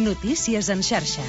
Notícies en xarxa.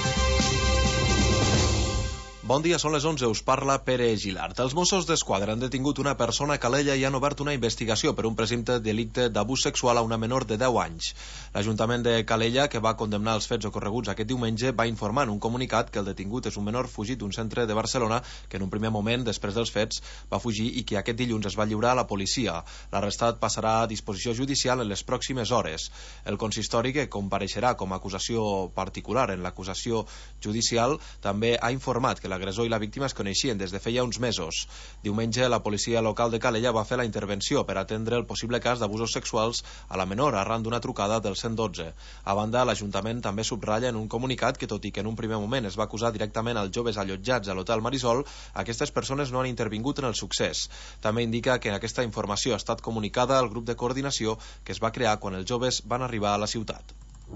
Bon dia, són les 11, us parla Pere Gilart. Els Mossos d'Esquadra han detingut una persona a Calella i han obert una investigació per un presumpte delicte d'abús sexual a una menor de 10 anys. L'Ajuntament de Calella, que va condemnar els fets ocorreguts aquest diumenge, va informar en un comunicat que el detingut és un menor fugit d'un centre de Barcelona que en un primer moment, després dels fets, va fugir i que aquest dilluns es va lliurar a la policia. L'arrestat passarà a disposició judicial en les pròximes hores. El consistori, que compareixerà com a acusació particular en l'acusació judicial, també ha informat que l'agressor i la víctima es coneixien des de feia uns mesos. Diumenge, la policia local de Calella va fer la intervenció per atendre el possible cas d'abusos sexuals a la menor arran d'una trucada del 112. A banda, l'Ajuntament també subratlla en un comunicat que, tot i que en un primer moment es va acusar directament als joves allotjats a l'Hotel Marisol, aquestes persones no han intervingut en el succés. També indica que aquesta informació ha estat comunicada al grup de coordinació que es va crear quan els joves van arribar a la ciutat.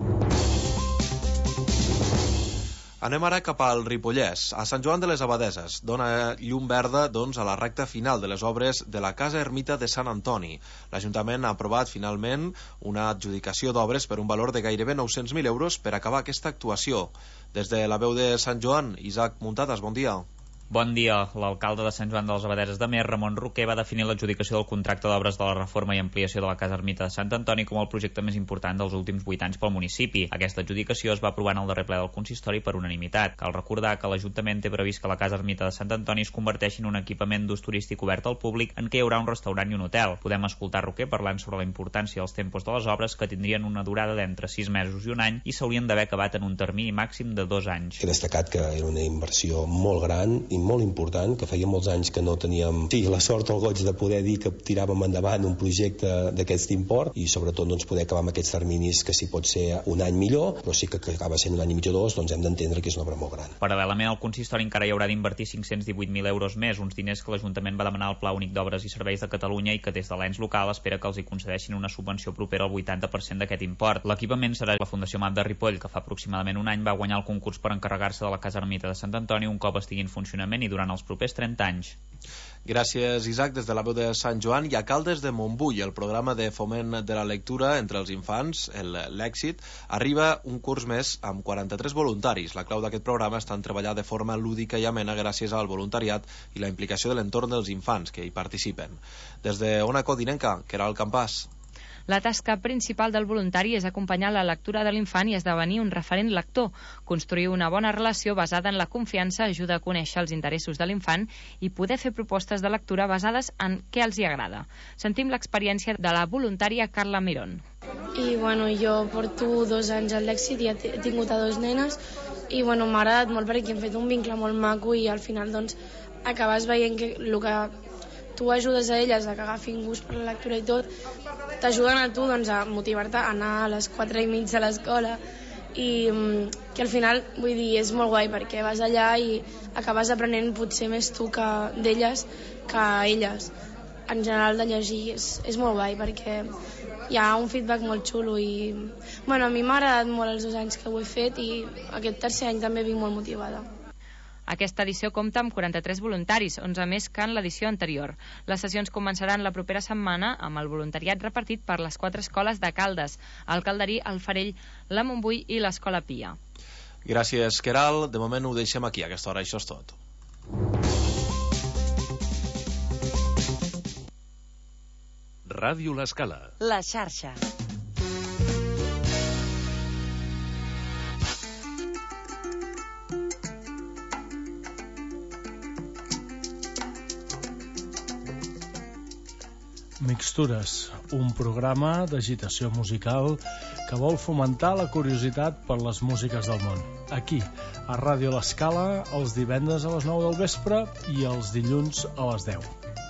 Anem ara cap al Ripollès. A Sant Joan de les Abadeses dona llum verda a la recta final de les obres de la Casa Ermita de Sant Antoni. L'Ajuntament ha aprovat finalment una adjudicació d'obres per un valor de gairebé 900.000 euros per acabar aquesta actuació. Des de la veu de Sant Joan, Isaac Muntades, bon dia. Bon dia. L'alcalde de Sant Joan de les Abadeses de Mer, Ramon Roquer, va definir l'adjudicació del contracte d'obres de la reforma i ampliació de la Casa Ermita de Sant Antoni com el projecte més important dels últims 8 anys pel municipi. Aquesta adjudicació es va aprovar en el darrer ple del consistori per unanimitat. Cal recordar que l'Ajuntament té previst que la Casa Ermita de Sant Antoni es converteixi en un equipament d'ús turístic obert al públic en què hi haurà un restaurant i un hotel. Podem escoltar Roquer parlant sobre la importància dels tempos de les obres, que tindrien una durada d'entre 6 mesos i un any i s'haurien d'haver acabat en un termini màxim de 2 anys. He destacat que era una inversió molt gran i molt important, que feia molts anys que no teníem la sort o el goig de poder dir que tiràvem endavant un projecte d'aquest import i sobretot poder acabar amb aquests terminis, que si pot ser un any millor, però sí que acaba sent un any i mig o dos, hem d'entendre que és una obra molt gran. Paral·lelament al consistori encara hi haurà d'invertir 518.000 euros més, uns diners que l'Ajuntament va demanar al Pla Únic d'Obres i Serveis de Catalunya i que des de l'ens local espera que els hi concedeixin una subvenció propera al 80% d'aquest import. L'equipament serà la Fundació MAP de Ripoll, que fa aproximadament un any va guanyar el concurs per encarregar-se de la Casa Ermita de Sant Antoni un cop estigui en funcionament i durant els propers 30 anys. Gràcies, Isaac. Des de la veu de Sant Joan i a Caldes de Montbui, el programa de foment de la lectura entre els infants, l'Èxit, arriba un curs més amb 43 voluntaris. La clau d'aquest programa està en treballar de forma lúdica i amena gràcies al voluntariat i la implicació de l'entorn dels infants que hi participen. Des de Ona Codinenca, Queralt Campàs. La tasca principal del voluntari és acompanyar la lectura de l'infant i esdevenir un referent lector. Construir una bona relació basada en la confiança ajuda a conèixer els interessos de l'infant i poder fer propostes de lectura basades en què els hi agrada. Sentim l'experiència de la voluntària Carla Mirón. Jo porto 2 anys al l'Èxit i he tingut a 2 nenes i m'ha agradat molt perquè hem fet un vincle molt maco i al final acabes veient que el que tu ajudes a elles a que agafin gust per la lectura i tot, t'ajuden a tu a motivar-te a anar a les 4:30 a l'escola i que al final, és molt guai perquè vas allà i acabes aprenent potser més tu d'elles que elles. En general de llegir és molt guai perquè hi ha un feedback molt xulo i a mi m'ha agradat molt els 2 anys que ho he fet i aquest tercer any també vinc molt motivada. Aquesta edició compta amb 43 voluntaris, 11 més que en l'edició anterior. Les sessions començaran la propera setmana amb el voluntariat repartit per les 4 escoles de Caldes, el Calderí, el Farell, la Montbui i l'Escola Pia. Gràcies, Queralt. De moment ho deixem aquí, a aquesta hora. Això és tot. Ràdio L'Escala. La xarxa. Mixtures, un programa d'agitació musical que vol fomentar la curiositat per les músiques del món. Aquí, a Ràdio L'Escala, els divendres a les 9 del vespre i els dilluns a les 10.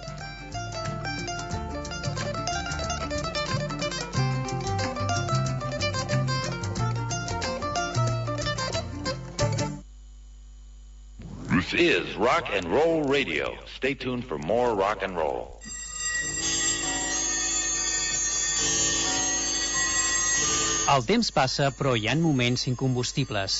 This is Rock and Roll Radio. Stay tuned for more rock and roll. El temps passa, però hi ha moments incombustibles.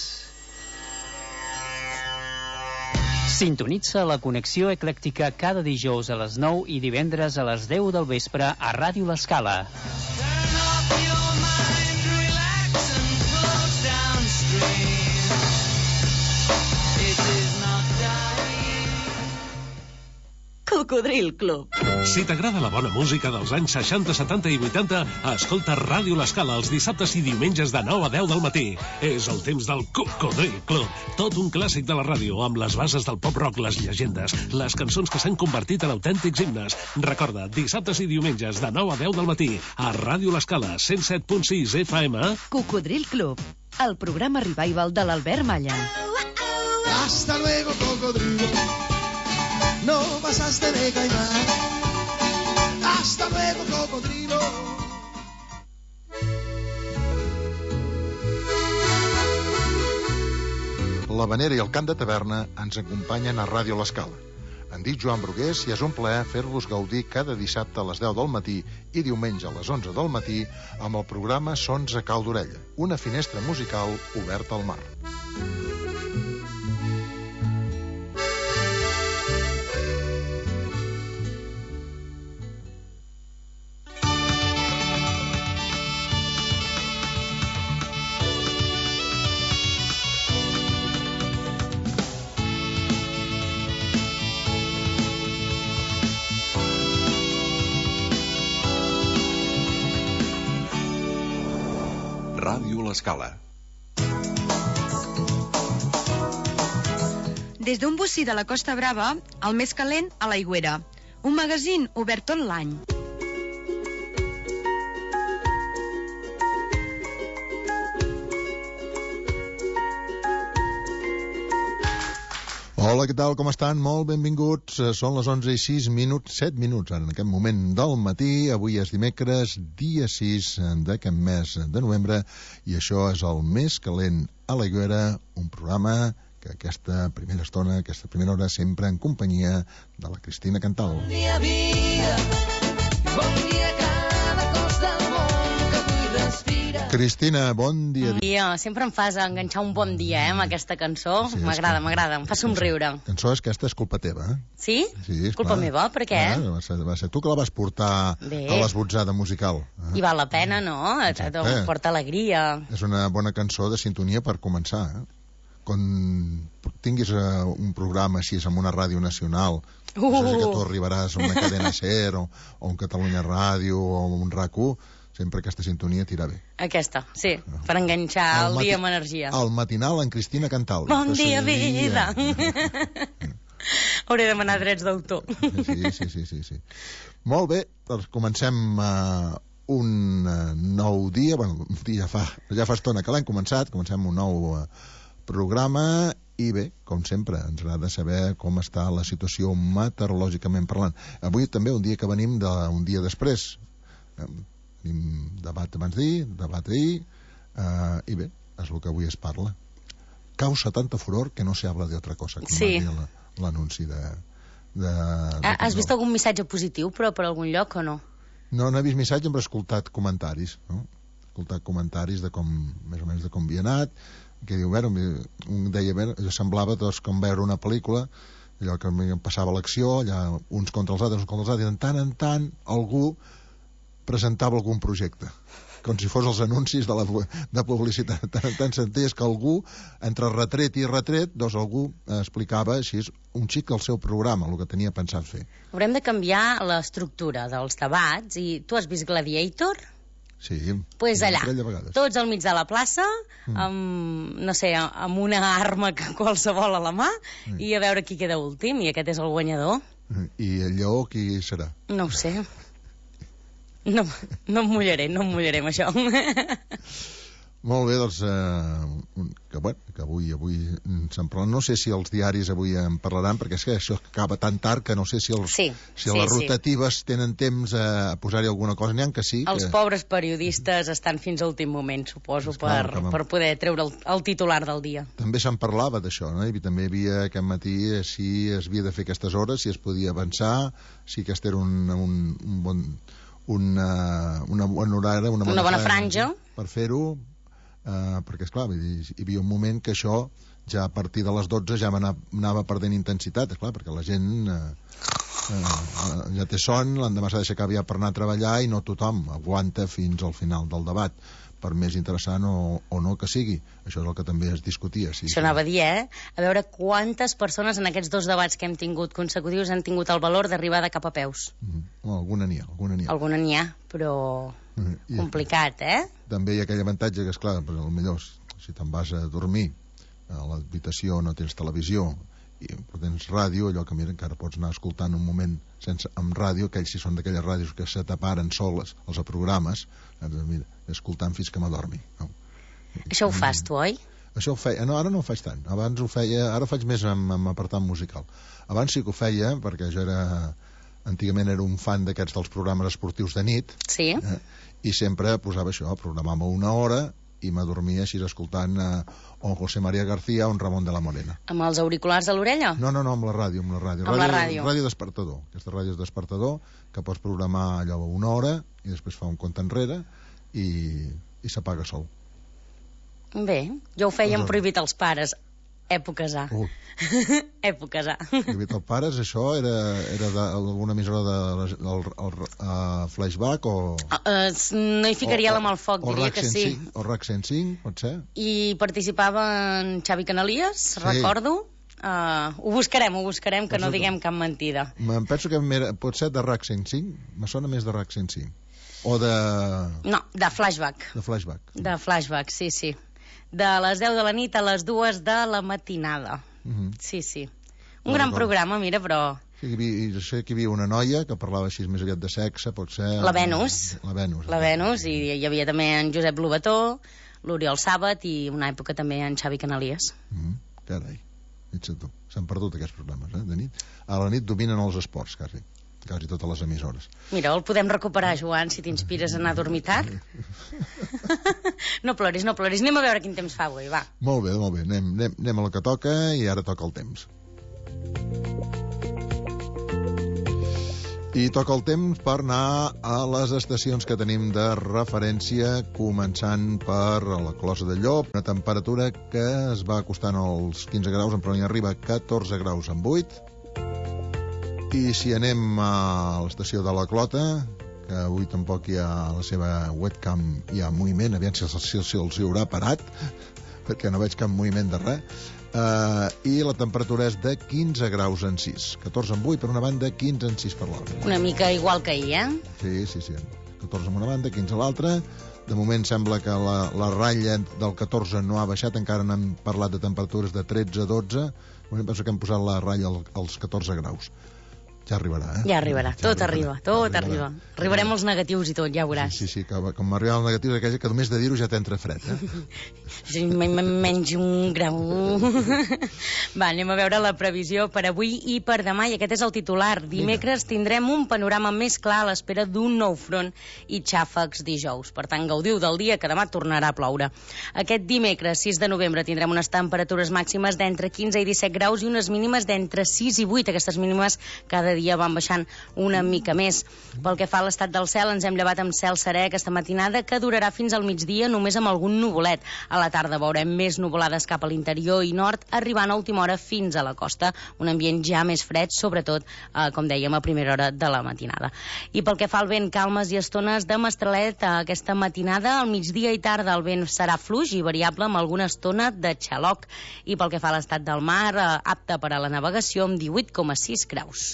Sintonitza la connexió eclèctica cada dijous a les 9 i divendres a les 10 del vespre a Ràdio L'Escala. Cocodril Club. Si t'agrada la bona música dels anys 60, 70 i 80, escolta Ràdio L'Escala els dissabtes i diumenges de 9 a 10 del matí. És el temps del Cocodril Club. Tot un clàssic de la ràdio, amb les bases del pop-rock, les llegendes, les cançons que s'han convertit en autèntics himnes. Recorda, dissabtes i diumenges de 9 a 10 del matí, a Ràdio L'Escala, 107.6 FM. Cocodril Club, el programa revival de l'Albert Malla. Hasta luego, cocodrilo. No pasaste de caimán. Hasta luego, cocodrilo. L'Havanera i el cant de taverna ens acompanyen a Ràdio L'Escala. Em dic Joan Brugués i és un plaer fer-vos gaudir cada dissabte a les 10 del matí i diumenge a les 11 del matí amb el programa Sons a Cau d'Orella, una finestra musical oberta al mar. Ràdio L'Escala. Des d'un bocí de la Costa Brava, el més calent a l'Aigüera. Un magazín obert tot l'any. Hola, què tal, com estan? Molt benvinguts. Són les 11:06, 7 minuts en aquest moment del matí. Avui és dimecres, dia 6 d'aquest mes de novembre, i això és el més calent a l'Aigüera, un programa que aquesta primera estona, aquesta primera hora, sempre en companyia de la Cristina Cantal. Bon dia, vida, bon dia cada cos del món que vull respirar. Cristina, bon dia. Sempre em fas enganxar un bon dia, amb aquesta cançó. Sí, m'agrada, em fa somriure. La cançó és aquesta, és culpa teva, eh? Sí? Sí, culpa meva, per què? Va ser tu que la vas portar a l'esbotzada musical. I val la pena, no? Porta alegria. És una bona cançó de sintonia per començar, eh? Quan tinguis un programa així amb una ràdio nacional, no sé si que tu arribaràs a una cadena SER o un Catalunya Ràdio o un RAC1, sempre aquesta sintonia tira bé. Aquesta, sí, per enganxar el dia amb energia. El matinal en Cristina Cantal. Bon dia, vida! Hauré de demanar drets d'autor. Sí. Molt bé, doncs comencem un nou dia, bueno, ja fa estona que l'hem començat, comencem un nou programa i bé, com sempre, ens agrada saber com està la situació meteorològicament parlant. Avui també un dia que venim d'un dia després. Tenim debat abans d'ahir, debat ahir, i bé, és el que avui es parla. Causa tanta furor que no se habla de otra cosa, com va dir l'anunci de... Has vist algun missatge positiu, però per algun lloc o no? No he vist missatge, però he escoltat comentaris, no? He escoltat comentaris de com, més o menys de com havia anat, que diu, un deia, semblava doncs, com veure una pel·lícula, allò que passava l'acció, allà uns contra els altres, i de tant en tant algú presentava algun projecte, com si fos els anuncis de publicitat. Tant en tant senties que algú, entre retret i retret, doncs algú explicava així un xic el seu programa, el que tenia pensat fer. Haurem de canviar l'estructura dels debats, i tu has vist Gladiator? Sí, pues allà, tots al mig de la plaça, amb, no sé, amb una arma qualsevol a la mà, i a veure qui queda últim, i aquest és el guanyador. I el lleó qui serà? No ho sé. No em mullaré amb això. Molt bé, doncs, que avui se'n parla. No sé si els diaris avui en parlaran, perquè és que això acaba tan tard que no sé si les rotatives tenen temps a posar-hi alguna cosa. N'hi ha que sí. Els pobres periodistes estan fins a últim moment, suposo, per poder treure el titular del dia. També se'n parlava d'això, no? I també hi havia aquest matí si es havia de fer aquestes hores, si es podia avançar, si aquest era un bona bona franja per fer-ho, perquè esclar, hi havia un moment que això ja a partir de les 12 ja anava perdent intensitat, esclar, perquè la gent ja té son, l'endemà s'ha d'aixecar aviat per anar a treballar i no tothom aguanta fins al final del debat. per més interessant o no que sigui. Això és el que també es discutia. Sí, això anava a dir, A veure quantes persones en aquests 2 debats que hem tingut consecutius han tingut el valor d'arribar de cap a peus. Alguna n'hi ha. Alguna n'hi ha, però complicat, També hi ha aquell avantatge que, esclar, potser si te'n vas a dormir a l'habitació no tens televisió però tens ràdio, allò que mira encara pots anar escoltant un moment amb ràdio, aquells si són d'aquelles ràdios que se taparen soles els programes, mira, escoltant fins que m'adormi. Això ho fas tu, oi? Això ho feia, no, ara no ho faig tant. Abans ho feia, ara ho faig més amb apartat musical. Abans sí que ho feia, perquè jo antigament era un fan d'aquests dels programes esportius de nit, i sempre posava això, programava 1 hora i m'adormia així escoltant un José María García o un Ramon de la Morena. Amb els auriculars a l'orella? No, amb la ràdio. Amb la ràdio. Ràdio despertador. Aquesta ràdio és despertador, que pots programar allò 1 hora i després fa un compte enrere i s'apaga sol. Bé, jo ho feia en prohibit als pares. Èpoques A. Èpoques A. Prohibit als pares, això era d'alguna emissora del Flashback o... No hi ficaria la mà al foc, diria que sí. O RAC 105, pot ser? I participava en Xavi Canalies, recordo. Ho buscarem, que no diguem cap mentida. Em penso que pot ser de RAC 105, me sona més de RAC 105. O de... No, de Flashback. De Flashback, sí. De les 10 de la nit a les 2 de la matinada. Sí. Un gran programa, mira, però... Jo sé que hi havia una noia que parlava així més aviat de sexe, pot ser... La Venus, i hi havia també en Josep Lobató, l'Oriol Sàbat i una època també en Xavi Canalies. Carai, tu. S'han perdut aquests programes, de nit. A la nit dominen els esports, quasi totes les emissores. Mira, el podem recuperar, Joan, si t'inspires a anar a dormir tard. No ploris. Anem a veure quin temps fa avui, va. Molt bé. Anem a la que toca i ara toca el temps. I toca el temps per anar a les estacions que tenim de referència, començant per la Closa de Llop, una temperatura que es va acostant als 15 graus, però n'hi arriba a 14 graus amb 8. I si anem a l'estació de la Clota, que avui tampoc hi ha la seva webcam, hi ha moviment, aviam si els hi haurà parat, perquè no veig cap moviment de res, i la temperatura és de 15 graus en 6, 14 en 8 per una banda, 15 en 6 per l'altra. Una mica igual que ahir, Sí, 14 en una banda, 15 a l'altra. De moment sembla que la ratlla del 14 no ha baixat, encara n'hem parlat de temperatures de 13 a 12, penso que hem posat la ratlla als 14 graus. Ja arribarà, Ja arribarà, tot arriba. Arribarem als negatius i tot, ja veuràs. Sí, com arribar als negatius aquella que només de dir-ho ja t'entra fred, Sí, menys un grau. Va, anem a veure la previsió per avui i per demà, i aquest és el titular. Dimecres tindrem un panorama més clar a l'espera d'un nou front i xàfecs dijous. Per tant, gaudiu del dia, que demà tornarà a ploure. Aquest dimecres, 6 de novembre, tindrem unes temperatures màximes d'entre 15 i 17 graus i unes mínimes d'entre 6 i 8. Aquestes mínimes cada dia van baixant una mica més. Pel que fa a l'estat del cel, ens hem llevat amb cel serè aquesta matinada, que durarà fins al migdia només amb algun nuvolet. A la tarda veurem més nuvolades cap a l'interior i nord, arribant a última hora fins a la costa. Un ambient ja més fred, sobretot, com dèiem, a primera hora de la matinada. I pel que fa al vent, calmes i estones de mestralet aquesta matinada. Al migdia i tarda el vent serà fluix i variable amb alguna estona de xaloc. I pel que fa a l'estat del mar, apte per a la navegació amb 18,6 graus.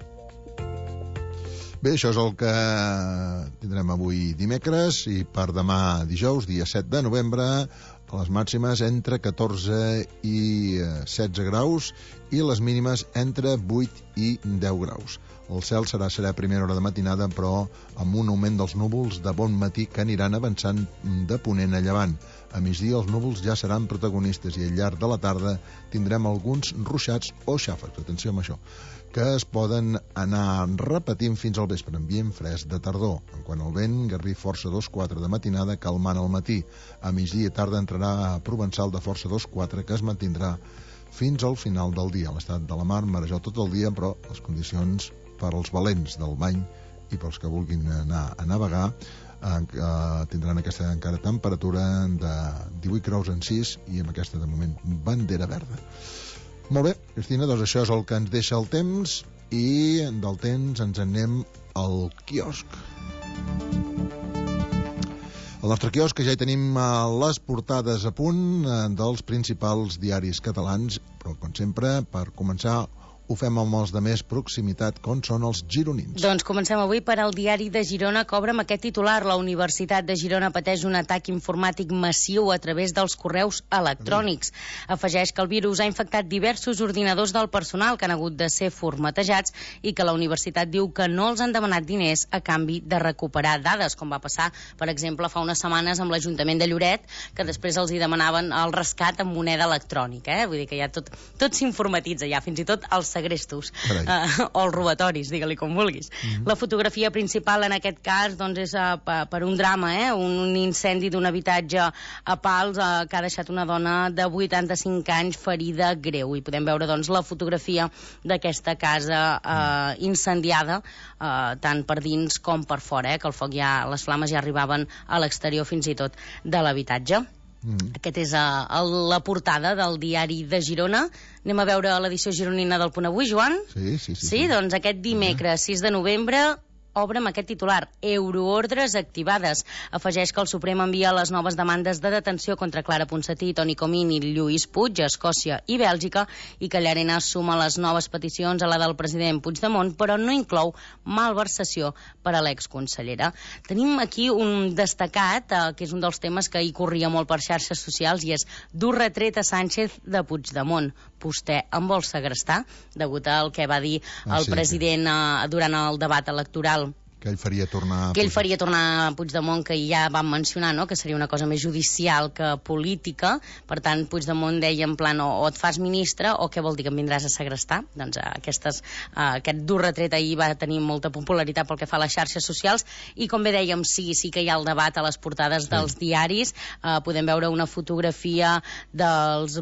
Bé, això és el que tindrem avui dimecres, i per demà dijous, dia 7 de novembre, a les màximes entre 14 i 16 graus i les mínimes entre 8 i 10 graus. El cel serà a primera hora de matinada, però amb un augment dels núvols de bon matí que aniran avançant de ponent a llevant. A migdia els núvols ja seran protagonistes i al llarg de la tarda tindrem alguns ruixats o xàfecs, atenció amb això, que es poden anar repetint fins al vespre, ambient fresc de tardor. En quant al vent, garrí força 2-4 de matinada, calmant al matí. A migdia i tarda entrarà a provençal de força 2-4, que es mantindrà fins al final del dia. L'estat de la mar marejó tot el dia, però les condicions per als valents del bany i pels que vulguin anar a navegar tindran aquesta encara temperatura de 18 graus en 6 i amb aquesta, de moment, bandera verda. Molt bé, Cristina, doncs això és el que ens deixa el temps, i del temps ens anem al quiosc. Al nostre quiosc que ja hi tenim les portades a punt dels principals diaris catalans, però com sempre, per començar, ho fem amb els de més proximitat, com són els gironins. Doncs comencem avui per al diari de Girona, que obre amb aquest titular. La Universitat de Girona pateix un atac informàtic massiu a través dels correus electrònics. Afegeix que el virus ha infectat diversos ordinadors del personal que han hagut de ser formatejats i que la universitat diu que no els han demanat diners a canvi de recuperar dades, com va passar, per exemple, fa unes setmanes amb l'Ajuntament de Lloret, que després els hi demanaven el rescat amb moneda electrònica. Vull dir que ja tot s'informatitza, ja fins i tot els segrestos o els robatoris, digue-li com vulguis. La fotografia principal en aquest cas doncs, és per un drama, un incendi d'un habitatge a Pals que ha deixat una dona de 85 anys ferida greu. I podem veure doncs, la fotografia d'aquesta casa incendiada, tant per dins com per fora, que el foc les flames ja arribaven a l'exterior fins i tot de l'habitatge. Aquest és la portada del diari de Girona. Anem a veure l'edició gironina del Punt Avui, Joan? Sí, doncs aquest dimecres 6 de novembre obre amb aquest titular: euroordres activades. Afegeix que el Suprem envia les noves demandes de detenció contra Clara Ponsatí, Toni Comín i Lluís Puig a Escòcia i Bèlgica, i que Llarena suma les noves peticions a la del president Puigdemont, però no inclou malversació per a l'exconsellera. Tenim aquí un destacat, que és un dels temes que hi corria molt per xarxes socials, i és: dur retret a Sánchez de Puigdemont. Vostè em vol segrestar? Degut al que va dir el president durant el debat electoral. Que ell faria tornar a Puigdemont, que ja vam mencionar, no?, que seria una cosa més judicial que política. Per tant, Puigdemont deia en plan o et fas ministre o què vol dir, que em vindràs a segrestar? Doncs aquest dur retret ahir va tenir molta popularitat pel que fa a les xarxes socials, i com bé dèiem, sí que hi ha el debat a les portades dels diaris. Podem veure una fotografia dels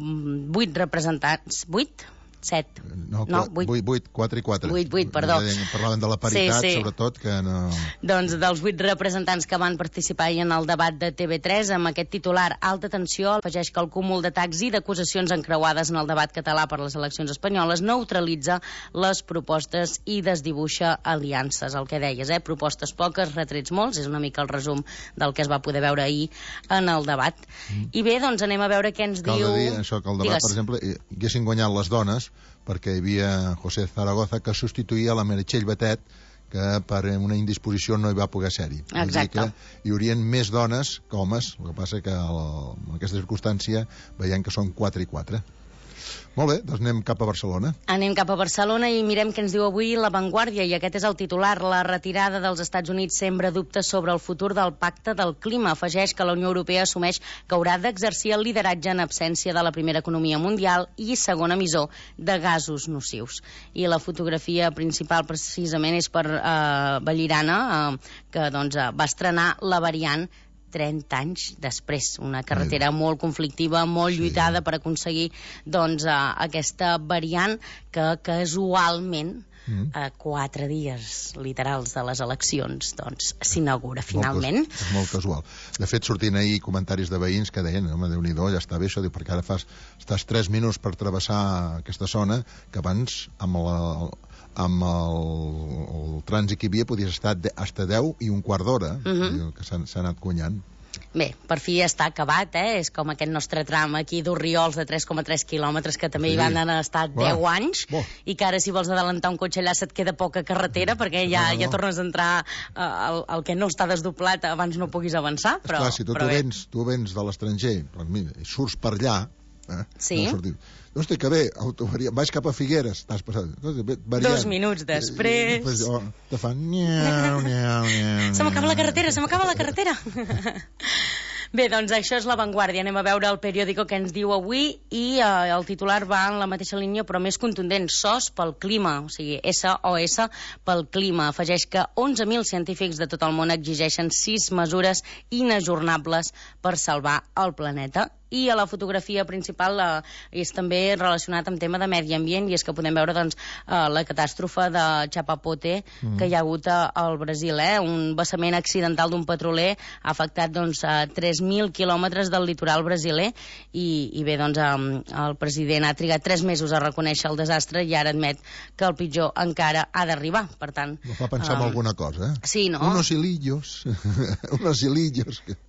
8 representants... 8? 7. No, 8, 4 i 4. 8, perdó. Parlaven de la paritat, sobretot, que no... Doncs dels 8 representants que van participar ahir en el debat de TV3, amb aquest titular: alta tensió. Afegeix que el cúmul d'atacs i d'acusacions encreuades en el debat català per les eleccions espanyoles neutralitza les propostes i desdibuixa aliances. El que deies, propostes poques, retrets molts, és una mica el resum del que es va poder veure ahir en el debat. I bé, doncs anem a veure què ens diu... Cal dir això, que el debat, per exemple, haguessin guanyat les dones, perquè hi havia José Zaragoza, que substituïa la Meritxell Batet, que per una indisposició no hi va poder ser-hi. Exacte. Hi haurien més dones que homes, el que passa que en aquesta circumstància veiem que són 4 i 4. Molt bé, doncs anem cap a Barcelona. Anem cap a Barcelona i mirem què ens diu avui La Vanguardia, i aquest és el titular: la retirada dels Estats Units sembra dubtes sobre el futur del pacte del clima. Afegeix que la Unió Europea assumeix que haurà d'exercir el lideratge en absència de la primera economia mundial i segona emissor de gasos nocius. I la fotografia principal precisament és per Vallirana, que doncs, va estrenar la variant 30 anys després, una carretera molt conflictiva, molt lluitada per aconseguir doncs, aquesta variant que casualment a 4 dies literals de les eleccions doncs s'inaugura finalment. És molt casual. De fet, sortint ahir comentaris de veïns que deien, home, Déu-n'hi-do, ja està bé això, perquè ara estàs 3 minuts per travessar aquesta zona, que abans amb el trànsit que hi havia podies estar hasta 10 i un quart d'hora, que s'ha anat guanyant. Bé, per fi ja està acabat, és com aquest nostre tram aquí d'Orriols de 3,3 quilòmetres, que també hi van estar 10 anys, i que ara si vols adelantar un cotxe allà se't queda poca carretera, perquè ja tornes a entrar el que no està desdoblat abans no puguis avançar. Però, esclar, si tu vens de l'estranger i surts per allà, sí. No estic que bé, vaig cap a Figueres, t'has passat 2 minuts després te fan niau. Se m'acaba la carretera Bé, doncs això és La Vanguardia. Anem a veure el periòdico que ens diu avui, i el titular va en la mateixa línia però més contundent: SOS pel clima, o sigui, SOS pel clima. Afegeix que 11.000 científics de tot el món exigeixen 6 mesures inajornables per salvar el planeta. i a la fotografia principal és també relacionat amb tema de medi ambient, i és que podem veure doncs, la catàstrofe de Chapapote que hi ha hagut al Brasil. Un vessament accidental d'un petroler ha afectat doncs, 3.000 quilòmetres del litoral brasiler i bé, doncs, el president ha trigat 3 mesos a reconèixer el desastre i ara admet que el pitjor encara ha d'arribar. Per tant... No fa pensar en alguna cosa, Sí, no? Unos hilillos. Unos hilillos que...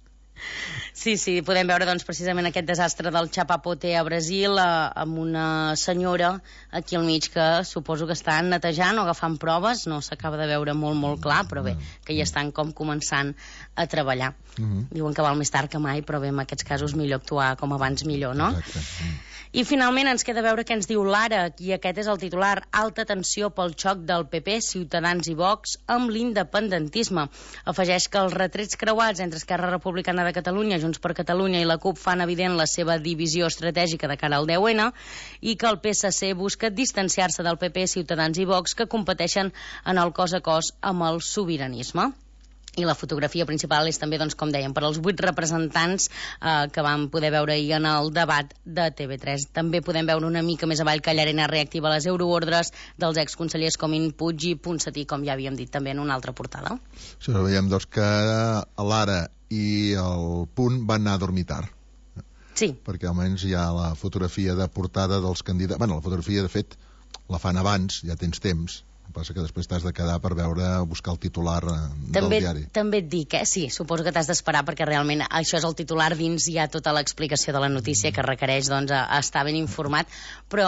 Sí, podem veure doncs, precisament aquest desastre del Chapapote a Brasil amb una senyora aquí al mig que suposo que estan netejant o agafant proves, no s'acaba de veure molt clar, però bé, que ja estan com començant a treballar. Diuen que val més tard que mai, però bé, en aquests casos millor actuar com abans millor, no? Exacte. I finalment ens queda veure què ens diu l'Ara, i aquest és el titular: alta tensió pel xoc del PP, Ciutadans i Vox amb l'independentisme. Afegeix que els retrets creuats entre Esquerra Republicana de Catalunya, Junts per Catalunya i la CUP fan evident la seva divisió estratègica de cara al 10N i que el PSC busca distanciar-se del PP, Ciutadans i Vox, que competeixen en el cos a cos amb el sobiranisme. I la fotografia principal és també, doncs, com dèiem, per als 8 representants que vam poder veure ahir en el debat de TV3. També podem veure una mica més avall que Llarena reactiva les euroordres dels exconsellers Comín, Puig i Ponsatí, com ja havíem dit també en una altra portada. Sí, veiem doncs, que l'Ara i el Punt van anar a dormir tard. Sí. Perquè almenys hi ha la fotografia de portada dels candidats... Bueno, la fotografia, de fet, la fan abans, ja tens temps. El que passa que després t'has de quedar per buscar el titular del diari. També et dic, sí, suposo que t'has d'esperar perquè realment això és el titular, dins hi ha tota l'explicació de la notícia que requereix doncs, estar ben informat, però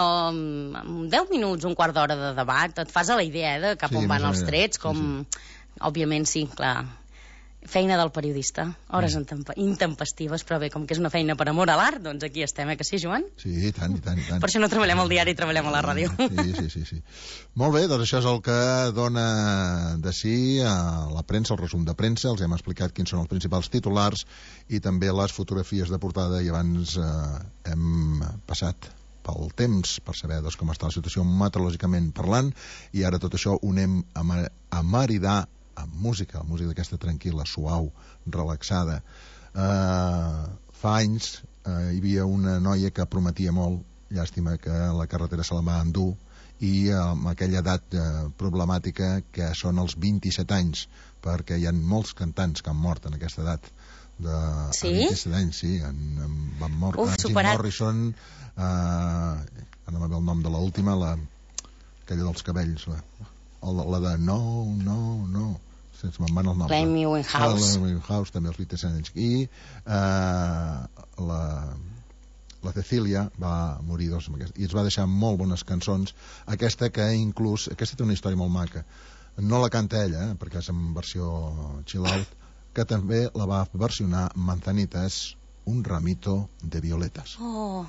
en 10 minuts, un quart d'hora de debat, et fas a la idea de cap on van els trets, com... Òbviament sí, clar... Feina del periodista, hores intempestives, però bé, com que és una feina per amor a l'art, doncs aquí estem, que sí, Joan? Sí, i tant. Per això no treballem al diari, treballem a la ràdio. Sí. Molt bé, doncs això és el que dona de si a la premsa, el resum de premsa. Els hem explicat quins són els principals titulars i també les fotografies de portada, i abans hem passat pel temps per saber doncs, com està la situació meteorològicament parlant, i ara tot això ho anem a maridar amb música, la música d'aquesta tranquil·la, suau, relaxada. Fa anys hi havia una noia que prometia molt, llàstima que la carretera se la va endur, i amb aquella edat problemàtica que són els 27 anys, perquè hi ha molts cantants que han mort en aquesta edat. Sí? 27 anys, sí, van mort. Jim Morrison, ara no ve el nom de l'última, aquella dels cabells, la de No, sense me'n van el nom. Amy Winehouse, també els 27 anys. I la Cecília va morir i ens va deixar molt bones cançons. Aquesta té una història molt maca. No la canta ella, perquè és en versió chill out, que també la va versionar Manzanitas, Un ramito de violetas. Oh.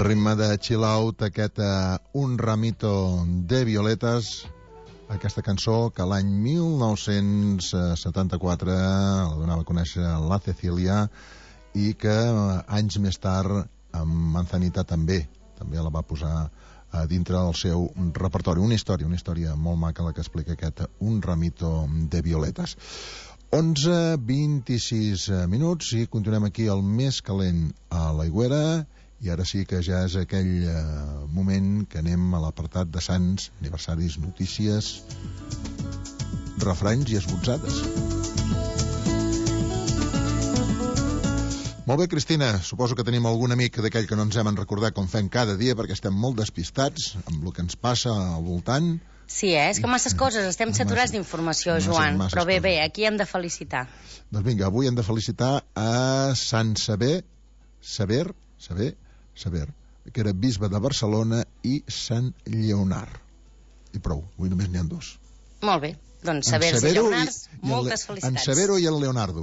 ritme de chill out, aquest Un ramito de violetes, aquesta cançó que l'any 1974 la donava a conèixer la Cecília i que anys més tard amb Manzanita també la va posar dintre del seu repertori. Una història molt maca la que explica aquest Un ramito de violetes. 11:26 minuts i continuem aquí al més calent a l'Aigüera. I ara sí que ja és aquell moment que anem a l'apartat de Sants, aniversaris, notícies, refranys i esbotzades. Molt bé, Cristina, suposo que tenim algun amic d'aquell que no ens hem recordat com fem cada dia perquè estem molt despistats amb el que ens passa al voltant. Sí, és que masses coses, estem saturats d'informació, Joan, però bé, aquí hem de felicitar. Doncs vinga, avui hem de felicitar a Sant Sever, que era bisbe de Barcelona, i Sant Lleonard. I prou, avui només n'hi ha dos. Molt bé, doncs Severs i Lleonards, moltes felicitats. En Severo i en Leonardo.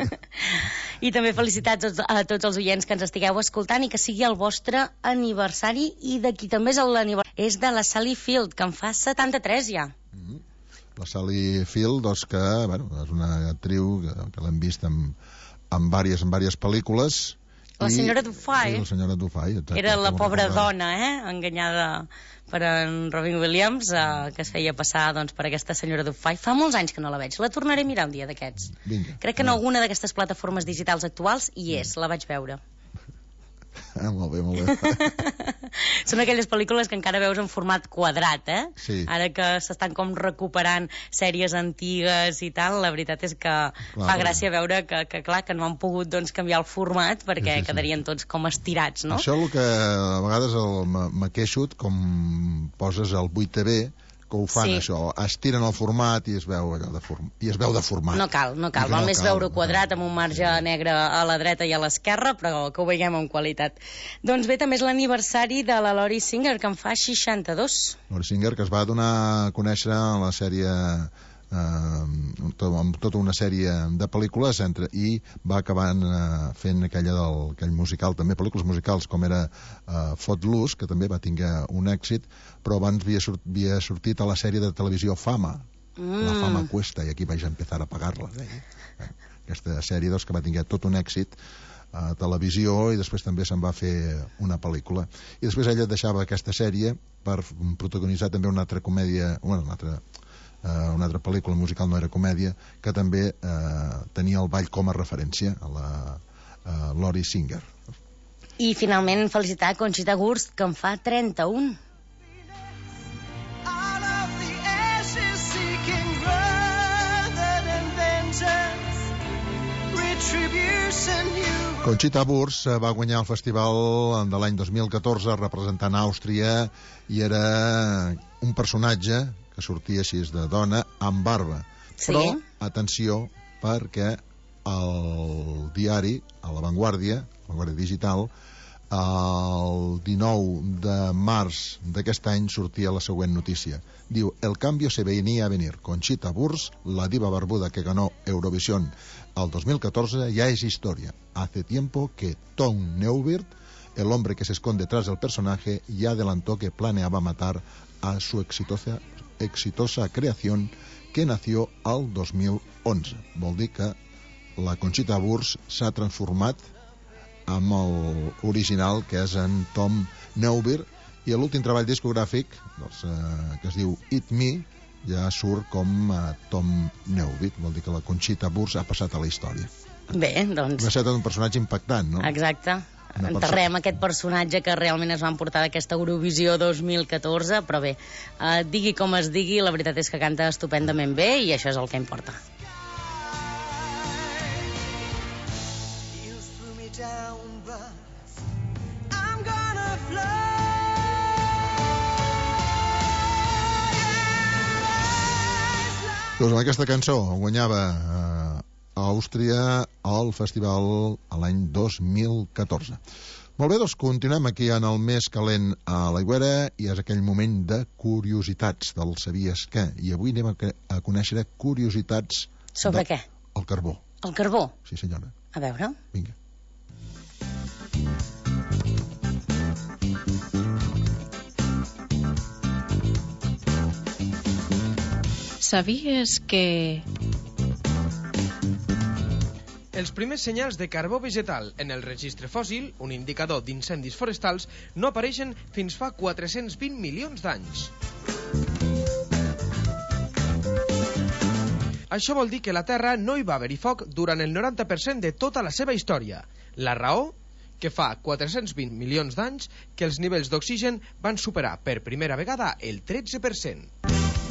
I també felicitats a tots els oients que ens estigueu escoltant i que sigui el vostre aniversari, i d'aquí també és l'aniversari. És de la Sally Field, que en fa 73 ja. La Sally Field, doncs que és una actriu que l'hem vist en diverses pel·lícules. La senyora Dufay. La senyora Dufay, exacte. Era la pobra dona, enganyada per en Robin Williams, que es feia passar per aquesta senyora Dufay. Fa molts anys que no la veig. La tornaré a mirar un dia d'aquests. Crec que en alguna d'aquestes plataformes digitals actuals hi és, la vaig veure. Molt bé. Són aquelles pel·lícules que encara veus en format quadrat, Sí. Ara que s'estan com recuperant sèries antigues i tal, la veritat és que fa gràcia veure que no han pogut canviar el format perquè quedarien tots com estirats, no? Això és el que a vegades m'ha queixut, com poses el 8TV, que ho fan, això, estiren el format i es veu deformat. No cal, val més veure quadrat amb un marge negre a la dreta i a l'esquerra, però que ho veiem amb qualitat. Doncs bé, també és l'aniversari de la Lori Singer, que en fa 62. Lori Singer, que es va donar a conèixer a la sèrie amb tota una sèrie de pel·lícules i va acabant fent aquell musical, també pel·lícules musicals com era Footloose, que també va tenir un èxit, però abans havia sortit a la sèrie de televisió Fama, La Fama Cuesta, i aquí vaig empezar a pagar-la. Aquesta sèrie que va tenir tot un èxit a televisió i després també se'n va fer una pel·lícula. I després ella deixava aquesta sèrie per protagonitzar també una altra comèdia, una altra pel·lícula musical, no era comèdia, que també tenia el ball com a referència, a la Lori Singer. I finalment felicitar Conxita Wurst, que en fa 31. Conxita Wurst va guanyar el festival de l'any 2014 representant Àustria i era un personatge que sortia així de dona amb barba. Però, atenció, perquè el diari, a La Vanguardia Digital, el 19 de març d'aquest any sortia la següent notícia. Diu, el cambio se venía a venir. Conxita Wurst, la diva barbuda que ganó Eurovisión al 2014, ya es historia. Hace tiempo que Tom Neuwirth, el hombre que se esconde detrás del personaje, ya adelantó que planeaba matar a su exitosa creación que nació al 2011. Vol dir que la Conxita Wurst s'ha transformat amb l'original, que és en Tom Neuwirth, i l'últim treball discogràfic que es diu Eat Me ja surt com Tom Neuwirth. Vol dir que la Conxita Wurst ha passat a la història. Bé, doncs... Va ser tot un personatge impactant, no? Exacte. Enterrem aquest personatge que realment es va emportar d'aquesta Eurovisió 2014, però bé, digui com es digui, la veritat és que canta estupendament bé i això és el que importa. Doncs amb aquesta cançó guanyava a Àustria al festival l'any 2014. Molt bé, doncs continuem aquí en el més calent a l'Aigüera i és aquell moment de curiositats del sabies què. I avui anem a conèixer curiositats... Sobre què? El carbó. El carbó? Sí, senyora. A veure. Vinga. Sabies que... Els primers senyals de carbó vegetal en el registre fòssil, un indicador d'incendis forestals, no apareixen fins fa 420 milions d'anys. Això vol dir que la Terra no hi va haver-hi foc durant el 90% de tota la seva història. La raó? Que fa 420 milions d'anys que els nivells d'oxigen van superar per primera vegada el 13%.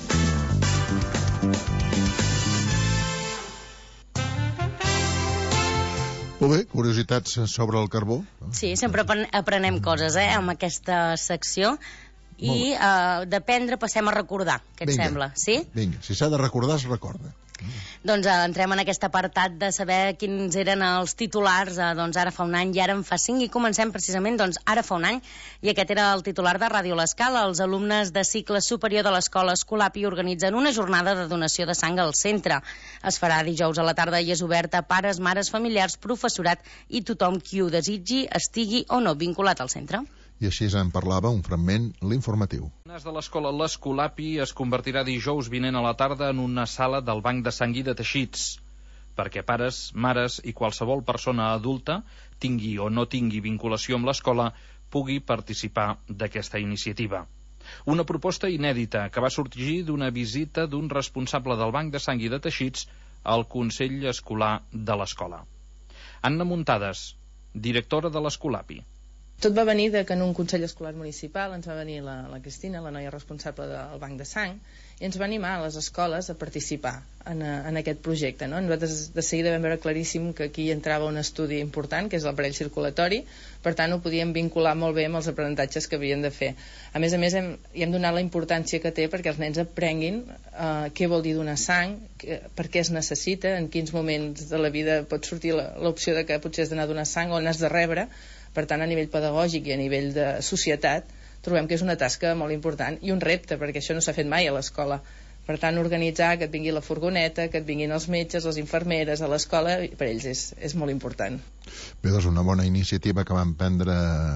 Molt bé, curiositats sobre el carbó. Sí, sempre aprenem coses amb aquesta secció i d'aprendre passem a recordar, què et sembla? Sí? Vinga, si s'ha de recordar, es recorda. Doncs entrem en aquest apartat de saber quins eren els titulars ara fa un any i ara en fa 5 i comencem precisament ara fa un any i aquest era el titular de Ràdio L'Escala. Els alumnes de cicle superior de l'Escola Escolapi organitzen una jornada de donació de sang al centre. Es farà dijous a la tarda i és oberta a pares, mares, familiars, professorat i tothom qui ho desitgi estigui o no vinculat al centre. I així en parlava un fragment, l'informatiu. El de l'escola L'Escolapi es convertirà dijous vinent a la tarda en una sala del banc de sang i de teixits, perquè pares, mares i qualsevol persona adulta, tingui o no tingui vinculació amb l'escola, pugui participar d'aquesta iniciativa. Una proposta inèdita que va sorgir d'una visita d'un responsable del banc de sang i de teixits al Consell Escolar de l'escola. Anna Muntades, directora de l'Escolapi. Tot va venir que en un Consell Escolar Municipal ens va venir la Cristina, la noia responsable del Banc de Sang, i ens va animar a les escoles a participar en aquest projecte. No? Nosaltres de seguida vam veure claríssim que aquí entrava un estudi important, que és l'aparell circulatori, per tant ho podíem vincular molt bé amb els aprenentatges que havien de fer. A més, hi hem donat la importància que té perquè els nens aprenguin què vol dir donar sang, per què es necessita, en quins moments de la vida pot sortir l'opció de que potser has d'anar a donar sang o n'has de rebre. Per tant, a nivell pedagògic i a nivell de societat, trobem que és una tasca molt important i un repte, perquè això no s'ha fet mai a l'escola. Per tant, organitzar que et vingui la furgoneta, que et vinguin els metges, les infermeres a l'escola, per ells és molt important. Bé, doncs una bona iniciativa que vam prendre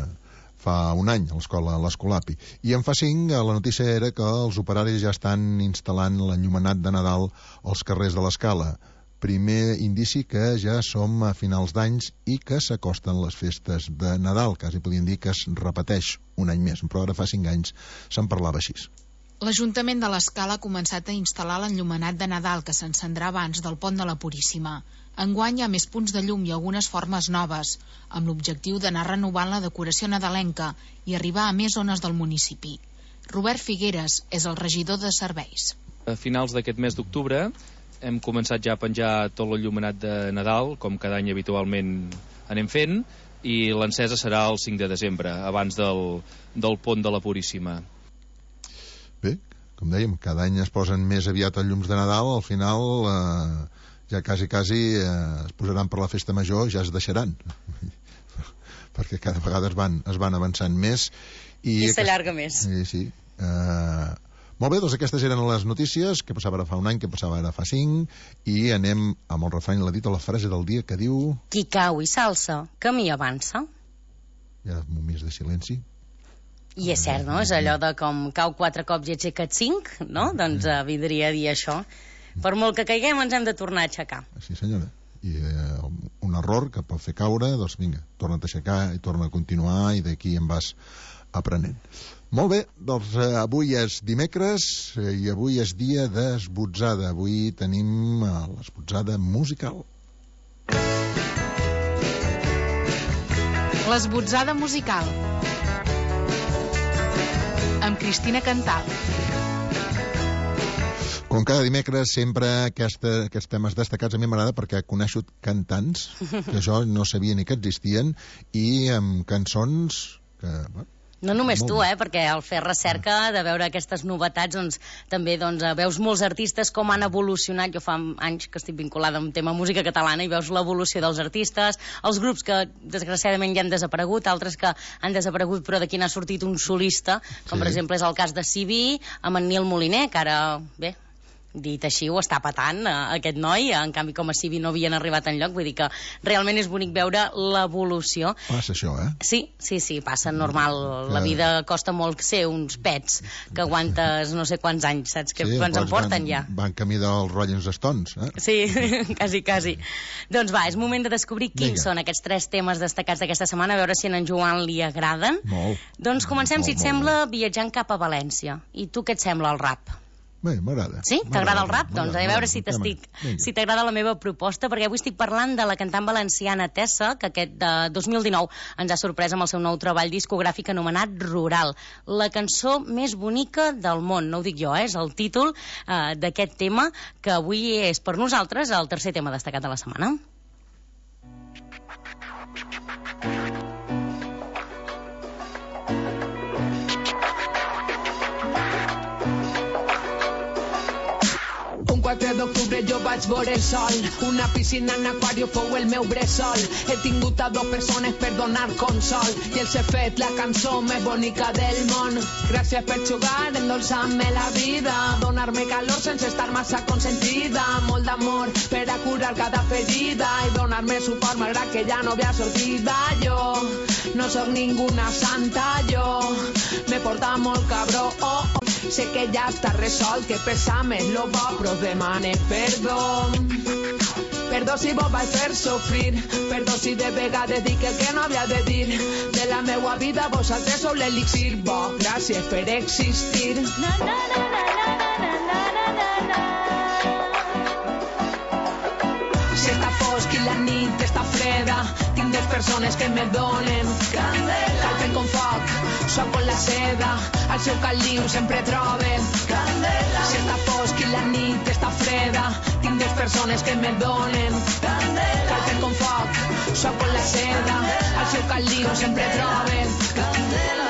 fa un any a l'escola L'Escolapi. I en fa 5 la notícia era que els operaris ja estan instal·lant l'enllumenat de Nadal als carrers de l'Escala. Primer indici que ja som a finals d'anys i que s'acosten les festes de Nadal. Quasi podríem dir que es repeteix un any més, però ara fa 5 anys se'n parlava així. L'Ajuntament de l'Escala ha començat a instal·lar l'enllumenat de Nadal, que s'encendrà abans del pont de la Puríssima. Enguany hi ha més punts de llum i algunes formes noves, amb l'objectiu d'anar renovant la decoració nadalenca i arribar a més zones del municipi. Robert Figueres és el regidor de serveis. A finals d'aquest mes d'octubre hem començat ja a penjar tot l'enllumenat de Nadal, com cada any habitualment anem fent, i l'encesa serà el 5 de desembre, abans del pont de la Puríssima. Bé, com dèiem, cada any es posen més aviat els llums de Nadal, al final ja quasi es posaran per la festa major, ja es deixaran, perquè cada vegada es van avançant més. I s'allarga més. Sí. Molt bé, doncs aquestes eren les notícies, que passava ara fa un any, que passava ara fa 5, i anem amb el refrany, l'ha dit, a la frase del dia que diu... Qui cau i s'alça, camí avança. Hi ha un moment de silenci. I és cert, no? És allò de com cau 4 cops i aixeca't 5, no? Doncs vindria a dir això. Per molt que caiguem ens hem de tornar a aixecar. Sí, senyora. I un error que pot fer caure, doncs vinga, torna't a aixecar i torna a continuar i d'aquí en vas aprenent. Molt bé, doncs avui és dimecres i avui és dia d'esbotzada. Avui tenim l'esbotzada musical. L'esbotzada musical amb Cristina Cantal. Com cada dimecres, sempre aquests temes destacats a mi m'agrada perquè coneixo cantants que jo no sabia ni que existien i amb cançons que... No només tu, perquè al fer recerca de veure aquestes novetats també veus molts artistes com han evolucionat. Jo fa anys que estic vinculada amb tema música catalana i veus l'evolució dels artistes, els grups que desgraciadament ja han desaparegut, altres que han desaparegut però d'aquí n'ha sortit un solista, com per exemple és el cas de Sibi amb en Nil Moliner, que ara, bé, dit així, ho està patant aquest noi, en canvi com a Civi no havien arribat enlloc, vull dir que realment és bonic veure l'evolució. Passa això, Sí, passa normal. La vida costa molt ser uns pets que aguantes no sé quants anys, saps? Que quants en porten ja. Van camí dels Rolling Stones, Sí, quasi. Doncs va, és moment de descobrir quins són aquests 3 temes destacats d'aquesta setmana, a veure si a en Joan li agraden. Molt. Doncs comencem, si et sembla, viatjant cap a València. I tu què et sembla el rap? Bé, m'agrada. Sí? T'agrada el rap? Doncs a veure si t'agrada la meva proposta, perquè avui estic parlant de la cantant valenciana Tessa, que aquest de 2019 ens ha sorprès amb el seu nou treball discogràfic anomenat Rural. La cançó més bonica del món, no ho dic jo, és el títol d'aquest tema, que avui és per nosaltres el tercer tema destacat de la setmana. Un 4 d'octubre jo vaig veure el sol, una piscina en aquari fou el meu bressol. He tingut a 2 persones per donar consol i els he fet la cançó més bonica del món. Gràcies per jugar, endolçar-me la vida, donar-me calor sense estar massa consentida, molt d'amor per a curar cada ferida i donar-me suport malgrat que ja no havia sortida. Jo no sóc ninguna santa, jo me porta molt cabró, sé que ja està resolt, que pesa més lo bo, però demane perdó. Perdó si vos vaig fer sofrir, perdó si de vegades dic el que no havia de dir. De la meua vida vosaltres sou l'elixir bo, gràcies per existir. Si està fosc i la nit està freda, tinc 2 persones que me donen candela. Calpen com foc, suau com la seda, al seu caliu sempre troben candela. Si està fosc i la nit està freda, tinc 2 persones que me donen candela. Calpen com foc, suau com la seda, al seu caliu sempre troben candela.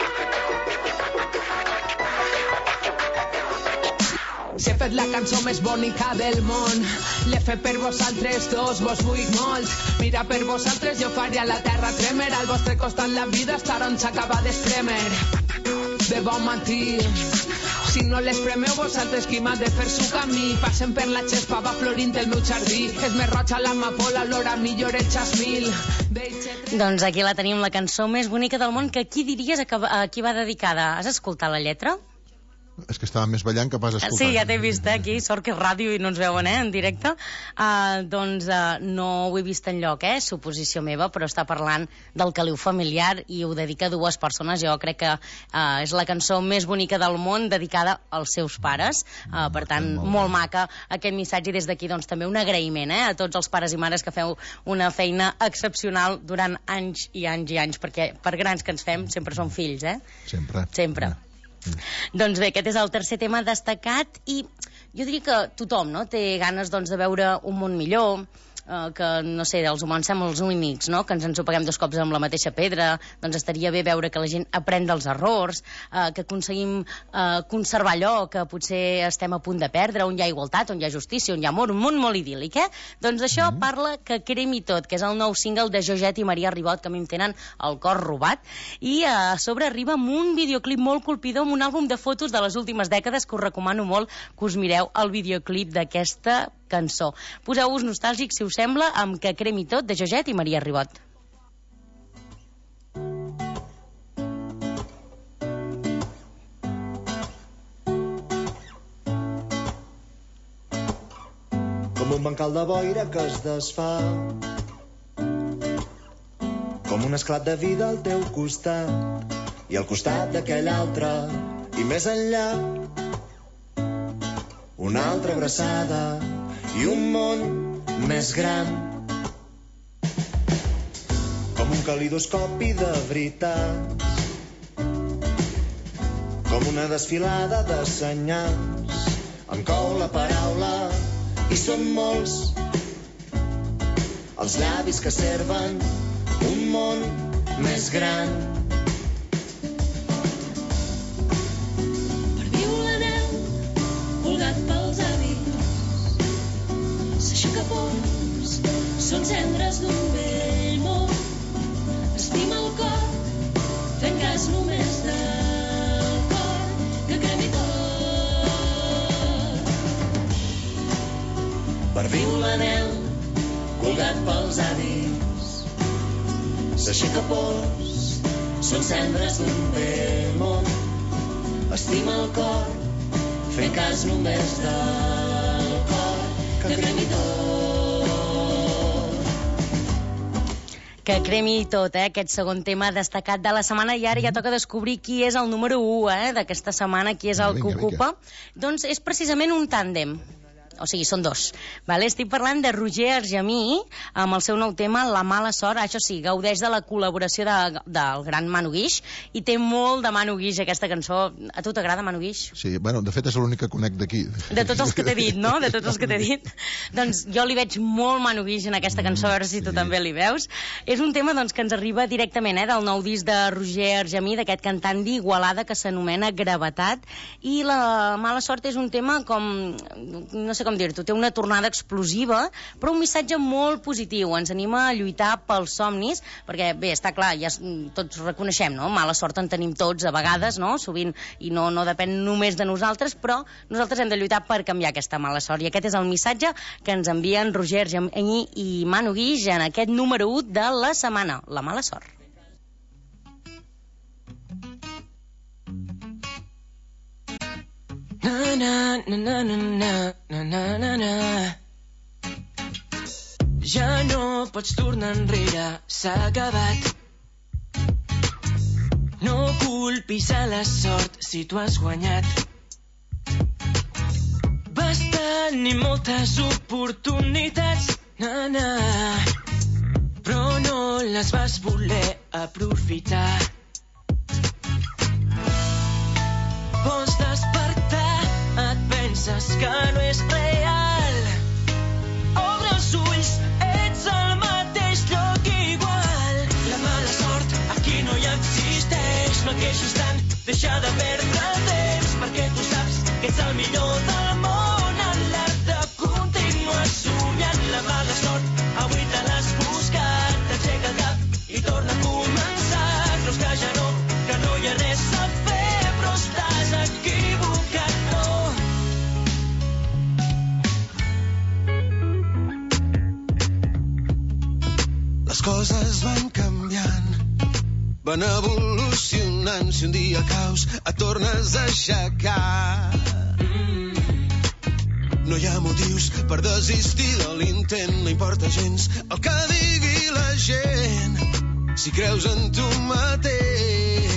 Si he fet la cançó més bonica del món, l'he fet per vosaltres dos, vos vull molt. Mira, per vosaltres jo faria la terra tremer, al vostre costat la vida estar on s'acaba d'espremer. De bon matí, si no l'espremeu vosaltres qui m'ha de fer su camí, passen per la xespa, va florint el meu jardí, és més roja l'amapola, l'hora millor el xasmil. Doncs aquí la tenim, la cançó més bonica del món, que qui diries a qui va dedicada? Has escoltat la lletra? És que estava més ballant que pas escoltant. Sí, ja t'he vist aquí, sort que és ràdio i no ens veuen en directe. Doncs no ho he vist enlloc, suposició meva, però està parlant del caliu familiar i ho dedica a 2 persones. Jo crec que és la cançó més bonica del món dedicada als seus pares. Per tant, molt maca aquest missatge, i des d'aquí doncs també un agraïment a tots els pares i mares que feu una feina excepcional durant anys i anys i anys, perquè per grans que ens fem sempre som fills, Sempre. Doncs bé, aquest és el tercer tema destacat i jo diria que tothom té ganes de veure un món millor, que, no sé, els humans som els únics, que ens ho paguem 2 cops amb la mateixa pedra, doncs estaria bé veure que la gent aprèn dels errors, que aconseguim conservar allò que potser estem a punt de perdre, on hi ha igualtat, on hi ha justícia, on hi ha amor, un món molt idíl·lic, Doncs d'això parla Que cremi tot, que és el nou single de Joget i Maria Ribot, que a mi em tenen el cor robat, i a sobre arriba amb un videoclip molt colpidor, amb un àlbum de fotos de les últimes dècades, que us recomano molt que us mireu el videoclip d'aquesta cançó. Poseu-vos nostàlgics, si us sembla, amb Que cremi tot, de Joget i Maria Ribot. Com un bancal de boira que es desfà, com un esclat de vida al teu costat i al costat d'aquell altre, i més enllà una altra abraçada i un món més gran, com un calidoscopi de veritats, com una desfilada de senyals, em cou la paraula i són molts els llavis que serven un món més gran. Perdiu l'anel colgat pels avis, s'aixeca pols, són cendres d'un vell món. Estima el cor, fent cas només del cor, que cremi tot. viu l'anel colgat pels avis. S'aixeca pols, són cendres d'un vell món. Estima el cor, fent cas només del cor, que cremi tot. Que cremi tot, aquest segon tema destacat de la setmana, i ara ja toca descobrir qui és el número 1 d'aquesta setmana, qui és el que ocupa. Doncs és precisament un tàndem. O sigui, són dos. Vale? Estic parlant de Roger Argemí, amb el seu nou tema, La mala sort. Això sí, gaudeix de la col·laboració del gran Manu Guix, i té molt de Manu Guix, aquesta cançó. A tu t'agrada Manu Guix? Sí, bueno, de fet és l'únic que conec d'aquí. De tots els que t'he dit, no? De tots els que t'he dit. Doncs jo li veig molt Manu Guix en aquesta cançó, a veure si tu també li veus. És un tema doncs, que ens arriba directament del nou disc de Roger Argemí, d'aquest cantant d'Igualada que s'anomena Gravetat, i La mala sort és un tema com... no sé com dir-t'ho, té una tornada explosiva, però un missatge molt positiu, ens anima a lluitar pels somnis, perquè bé, està clar, ja tots reconeixem, no? Mala sort en tenim tots a vegades, no? Sovint, i no depèn només de nosaltres, però nosaltres hem de lluitar per canviar aquesta mala sort, i aquest és el missatge que ens envien Roger Argemí i Manu Guix en aquest número 1 de la setmana, La mala sort. Na na na na na na na na na. Ja no pots tornar enrere, s'ha acabat. No culpis a la sort si tu has guanyat. Vas tenir moltes oportunitats, na na, però no les vas voler aprofitar. Vols despertar, et penses que no és real. Obre els ulls, ets al mateix lloc igual. La mala sort aquí no hi existeix. No et queixis tant, deixa de perdre el temps, perquè tu saps que ets el millor del món en l'art de continuar somiant. La mala sort avui te l'has buscat. T'aixeca el cap i torna a començar. Creus que ja no hi ha res a fer, però estàs equivocat, no. Les coses van canviant, van evolucionant. Si un dia caus, et tornes a aixecar. No hi ha motius per desistir de l'intent, no importa gens el que digui la gent, si creus en tu mateix.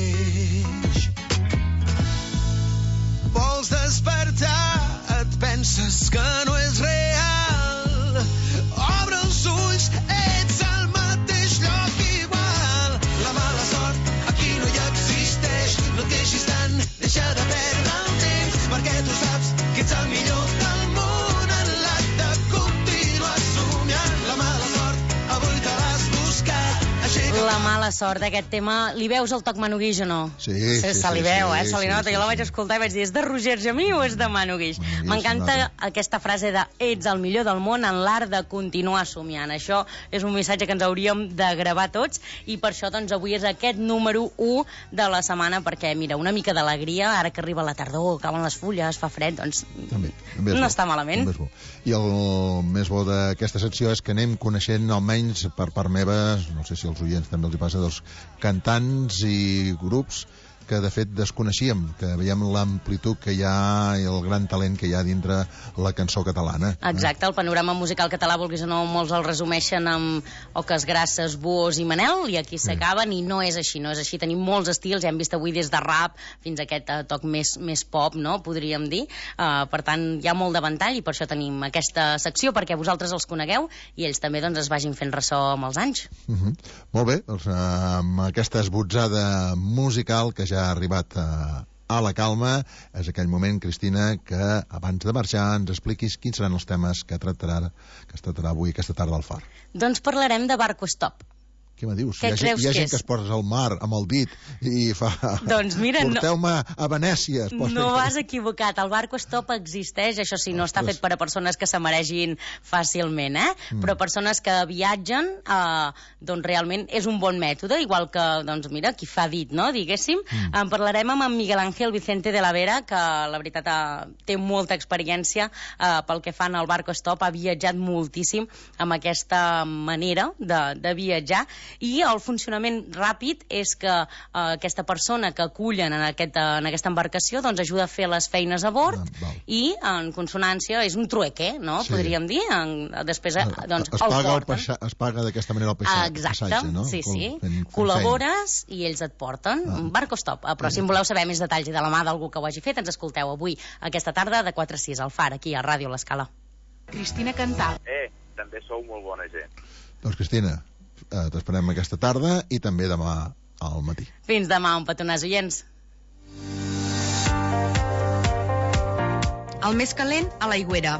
Vols despertar, et penses que no és real. Obre els ulls, ets al mateix lloc igual. La mala sort aquí no hi existeix. No et queixis tant, deixa de perdre el temps, perquè tu saps que ets el millor del món en l'acte de continuar somiant. La mala sort avui te l'has buscat. La mala sort d'aquest tema. Li veus el toc Manu Guix o no? Sí, se li veu, se li nota. Jo la vaig escoltar i vaig dir, és de Roger Argemí o és de Manu Guix? M'encanta aquesta frase de ets el millor del món en l'art de continuar somiant. Això és un missatge que ens hauríem de gravar tots, i per això doncs avui és aquest número 1 de la setmana, perquè mira, una mica d'alegria, ara que arriba la tardor, cauen les fulles, fa fred, doncs també no està malament. I el més bo d'aquesta secció és que anem coneixent, almenys per part meva, no sé si als oients també els hi passa, dels cantants i grups que de fet desconeixíem, que veiem l'amplitud que hi ha i el gran talent que hi ha dintre la cançó catalana. Exacte, el panorama musical català, vulguis o no, molts el resumeixen amb Oques Grasses, Buhos i Manel, i aquí s'acaben, i no és així, no és així. Tenim molts estils, hem vist avui des de rap fins a aquest toc més pop, no?, podríem dir. Per tant, hi ha molt de ventall, i per això tenim aquesta secció, perquè vosaltres els conegueu i ells també doncs es vagin fent ressò amb els anys. Molt bé, doncs amb aquesta esbotzada musical que ja ha arribat a la calma, és aquell moment, Cristina, que abans de marxar ens expliquis quins seran els temes que es tractarà avui, aquesta tarda al Far. Doncs parlarem de Barco Stop. Què me dius? Què creus hi ha que gent és? que es posa al mar amb el dit i fa... Doncs mira, porteu-me a Venècia. No vas equivocat, el barco stop existeix, això sí, no està fet per a persones que se maregin fàcilment, però persones que viatgen, doncs realment és un bon mètode, igual que, doncs mira, qui fa dit, no?, diguéssim. En parlarem amb en Miguel Ángel Vicente de la Vera, que la veritat té molta experiència pel que fa en el barco stop, ha viatjat moltíssim amb aquesta manera de viatjar, i el funcionament ràpid és que aquesta persona que acullen en aquesta embarcació doncs ajuda a fer les feines a bord i en consonància és un trueque, no? Sí. Podríem dir. Després doncs, es paga d'aquesta manera el passatge, no? Sí, sí. Col·labores i ells et porten. Un barco stop. Però si en voleu saber més detalls i de la mà d'algú que ho hagi fet, ens escolteu avui, aquesta tarda, de 4 a 6, al Far, aquí a Ràdio L'Escala. Cristina Cantal. També sou molt bona gent. Doncs Cristina, t'esperem aquesta tarda i també demà al matí. Fins demà, un petonàs, oients. El més calent, a l'Aigüera.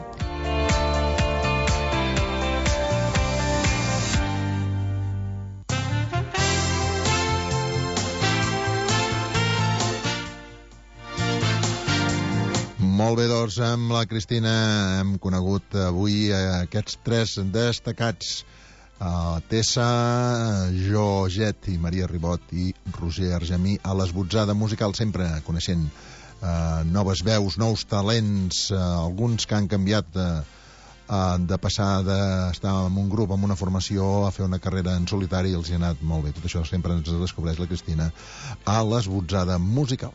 Molt bé, doncs, amb la Cristina hem conegut avui aquests 3 destacats, Tessa, Joget i Maria Ribot i Roger Argemí, a l'Esbotzada Musical, sempre coneixent noves veus, nous talents, alguns que han canviat de passar d'estar en un grup, en una formació, a fer una carrera en solitari, i els hi ha anat molt bé. Tot això sempre ens descobreix la Cristina a l'Esbotzada Musical.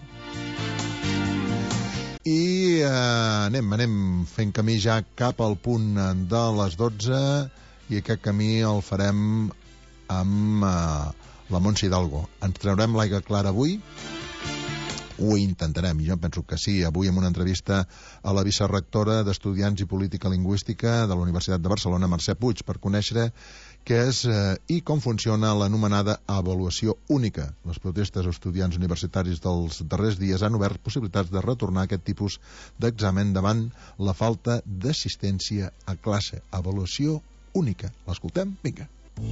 I anem fent camí ja cap al punt de les 12, i aquest camí el farem amb la Montse Hidalgo. Ens traurem l'aigua clara avui? Ho intentarem, i jo penso que sí. Avui amb una entrevista a la vicerrectora d'Estudiants i Política Lingüística de la Universitat de Barcelona, Mercè Puig, per conèixer què és i com funciona l'anomenada avaluació única. Les protestes estudiants universitaris dels darrers dies han obert possibilitats de retornar a aquest tipus d'examen davant la falta d'assistència a classe. Avaluació única. L'escoltem? Vinga.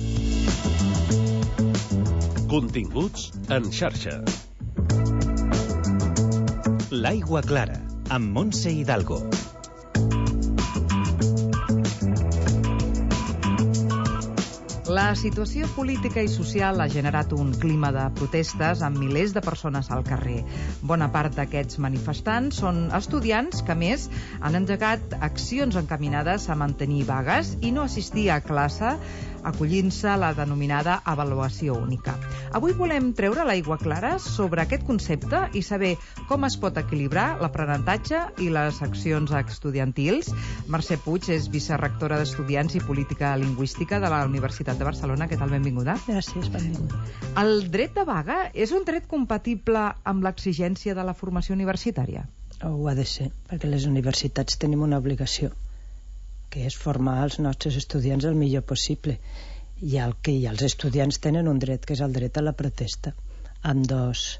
Continguts en xarxa. L'aigua clara, amb Montse Hidalgo. La situació política i social ha generat un clima de protestes amb milers de persones al carrer. Bona part d'aquests manifestants són estudiants que, a més, han engegat accions encaminades a mantenir vagues i no assistir a classe, acollint-se a la denominada avaluació única. Avui volem treure l'aigua clara sobre aquest concepte i saber com es pot equilibrar l'aprenentatge i les accions estudiantils. Mercè Puig és vicerrectora d'Estudiants i Política Lingüística de la Universitat de Barcelona. Què tal? Benvinguda. Gràcies, benvinguda. El dret de vaga és un dret compatible amb l'exigència de la formació universitària? Ho ha de ser, perquè les universitats tenim una obligació, que és formar els nostres estudiants el millor possible. I els estudiants tenen un dret, que és el dret a la protesta. Ambdós